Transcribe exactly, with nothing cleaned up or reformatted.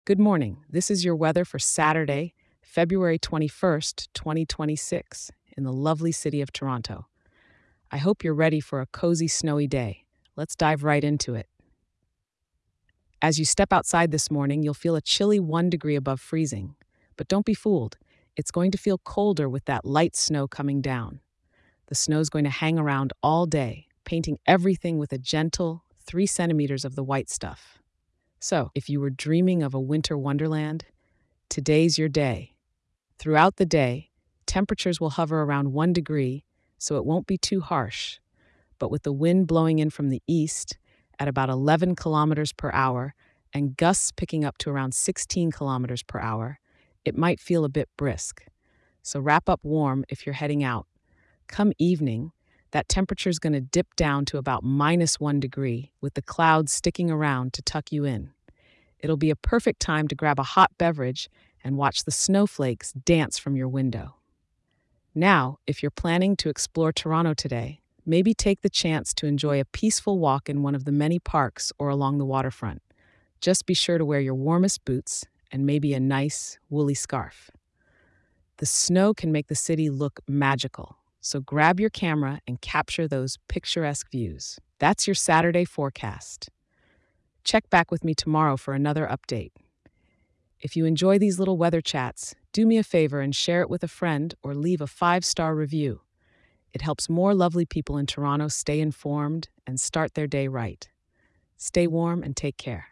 Good morning. This is your weather for Saturday, February twenty-first, twenty twenty-six, in the lovely city of Toronto. I hope you're ready for a cozy, snowy day. Let's dive right into it. As you step outside this morning, you'll feel a chilly one degree above freezing. But don't be fooled. It's going to feel colder with that light snow coming down. The snow's going to hang around all day, painting everything with a gentle three centimeters of the white stuff. So, if you were dreaming of a winter wonderland, today's your day. Throughout the day, temperatures will hover around one degree, so it won't be too harsh. But with the wind blowing in from the east at about eleven kilometers per hour and gusts picking up to around sixteen kilometers per hour, it might feel a bit brisk. So wrap up warm if you're heading out. Come evening, that temperature is going to dip down to about minus one degree, with the clouds sticking around to tuck you in. It'll be a perfect time to grab a hot beverage and watch the snowflakes dance from your window. Now, if you're planning to explore Toronto today, maybe take the chance to enjoy a peaceful walk in one of the many parks or along the waterfront. Just be sure to wear your warmest boots and maybe a nice, woolly scarf. The snow can make the city look magical, so grab your camera and capture those picturesque views. That's your Saturday forecast. Check back with me tomorrow for another update. If you enjoy these little weather chats, do me a favor and share it with a friend or leave a five-star review. It helps more lovely people in Toronto stay informed and start their day right. Stay warm and take care.